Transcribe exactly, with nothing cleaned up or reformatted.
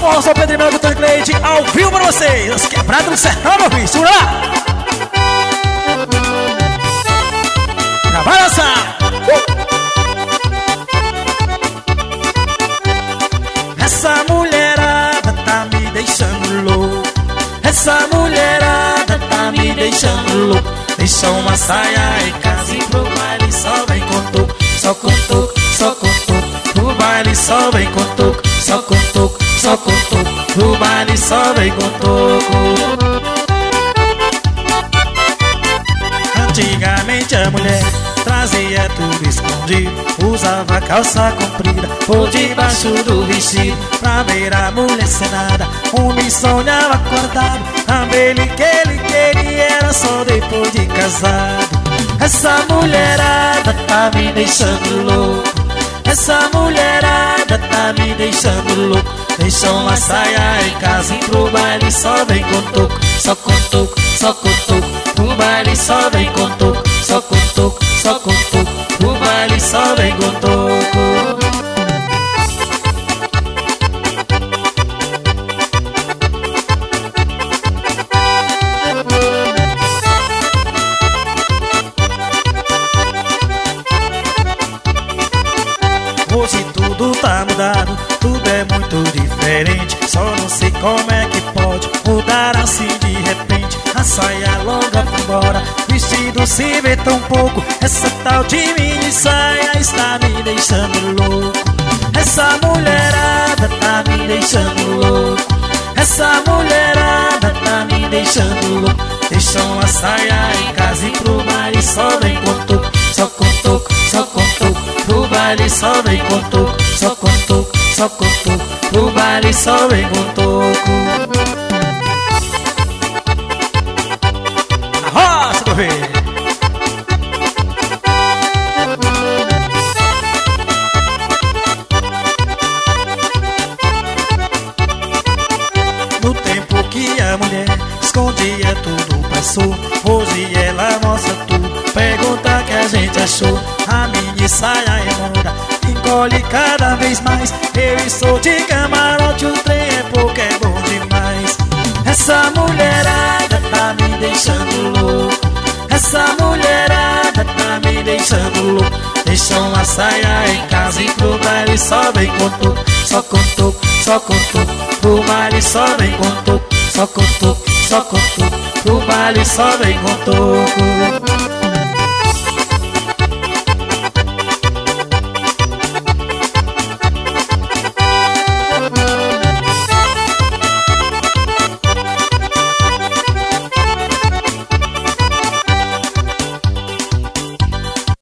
forró, sou o Pedro Melo, Tony Cleide, ao vivo pra vocês. As quebradas do sertão, meu filho, segura lá. Já vai dançar. uh! Essa mulherada tá me deixando louco. Essa mulherada tá me deixando louco. Deixa uma saia em casa e pro baile só vem com toco. Só com toco, só com toco. Pro baile só vem com toco. Só com toco, só com toco. Pro baile só vem com toco. Antigamente a mulher trazia tudo escondido, usava calça comprida por debaixo do vestido. Pra ver a mulher sem nada, homem sonhava acordado. A ver ele que ele queria era só depois de casado. Essa mulherada tá me deixando louco. Essa mulherada tá me deixando louco. Deixa uma saia em casa e pro baile só vem com toco. Só com toco, só com toco. Pro baile só vem com toco. Só com toco, só com toco. Pro baile só vem com toco. Hoje tudo tá mudado, tudo é muito diferente. Só não sei como é que pode mudar assim de repente. A saia longa foi embora, vestido se vê tão pouco. Essa tal de mini saia está me deixando louco. Essa mulherada tá me deixando louco. Essa mulherada tá me deixando louco. Deixa uma saia em casa e pro baile só vem com toco. Só com toco, só com toco. Pro baile só vem com toco. Só com toco, só com toco. Pro baile só vem com toco. Arroça, meu filho. No tempo que a mulher escondia tudo passou, hoje ela mostra tudo, pergunta que a gente achou. A mini saia é moda, encolhe cada vez mais. Eu sou de camarote, o trem é pouco, é bom demais. Essa mulherada tá me deixando louco. Essa mulherada tá me deixando louco. Deixa uma saia em casa e pro baile só vem com toco. Só com toco, só com toco. Pro baile só vem com toco. Só com toco, só com toco. Pro baile só vem com toco.